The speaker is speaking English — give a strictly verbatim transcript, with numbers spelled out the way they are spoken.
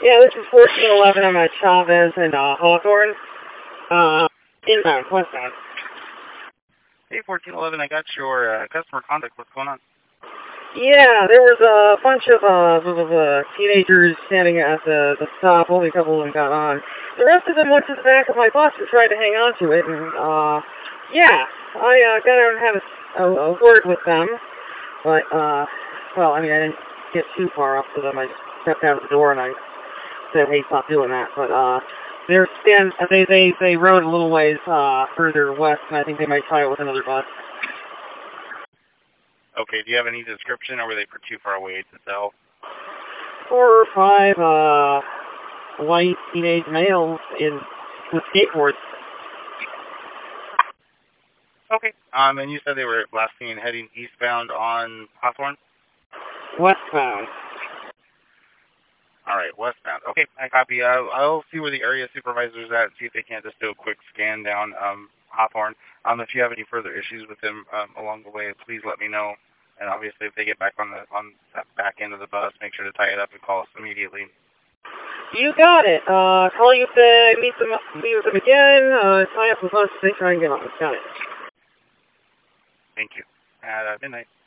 Yeah, this is fourteen eleven. I'm at Chavez and uh, Hawthorne. Uh, inbound, westbound. Hey, fourteen eleven, I got your uh, customer contact. What's going on? Yeah, there was a bunch of uh, of, uh teenagers standing at the, the stop. Only a couple of them got on. The rest of them went to the back of my bus and tried to hang on to it. And, uh, yeah, I uh, got out and had a, a, a word with them. But, uh, well, I mean, I didn't get too far up to them. I just stepped out of the door and I said, hey, stop doing that. But, uh, they're stand, they, they, they rode a little ways, uh, further west, and I think they might try it with another bus. Okay, do you have any description, or were they too far away to tell? Four or five, uh, white teenage males in, with skateboards. Okay, um, and you said they were last seen heading eastbound on Hawthorne? Westbound. All right, westbound. Okay, I copy. Uh, I'll see where the area supervisor's at and see if they can't just do a quick scan down um, Hawthorne. Um, if you have any further issues with them um, along the way, please let me know. And obviously, if they get back on the on that back end of the bus, make sure to tie it up and call us immediately. You got it. Uh, call you if I meet them, meet with them again. Uh, tie up the bus. They try and get on. Got it. Thank you. At uh, midnight.